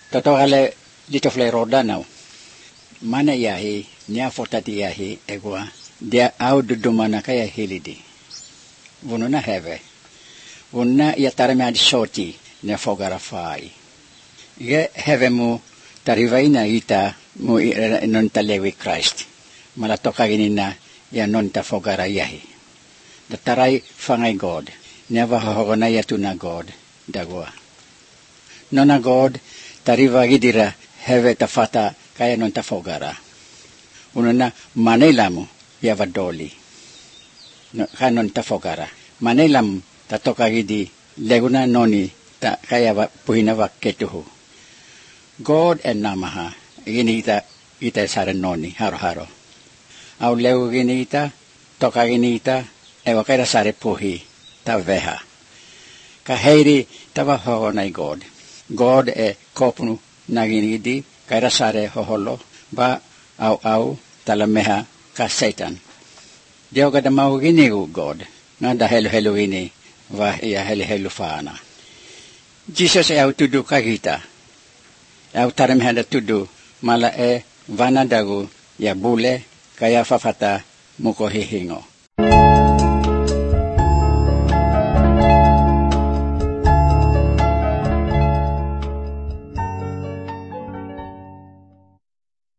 Totokale dito Florida now. Mana yahi, nia fotati yahi, egwa, dia au dudumana kaya hilidi. Vununa heve. Vunna yatarame ad shoti, ne fogara fai. Ge heve mu tarivaina ita mu non talewi Christ. Malatoka ginina ya non ta fogara yahi. The tarai fangai God. Never hogona yatuna God. Dagwa. Nona God, tariva gidira heve tafata kaya non ta fogara. Ununa manelamu yavadoli. No, kanon ta fogara. Manelam tatoka gidi leguna noni ta kaya puhina ketuhu. God and namaha. Gini ita sare noni haro. Au leu gini ita, toka gini ita, ewa kaira sare puhi, ta veha. Ka heiri tava hohonai God. God e kopunu na gini di, kaira sare hoholo, ba au talameha ka Satan. Dio kada mau gini God, ngada helu ini, va ia helu faana. Jesus e au tudu kagita, au taremeha da tudu, mala e vana dagu, ya bule, kaya fafata muko hihingo.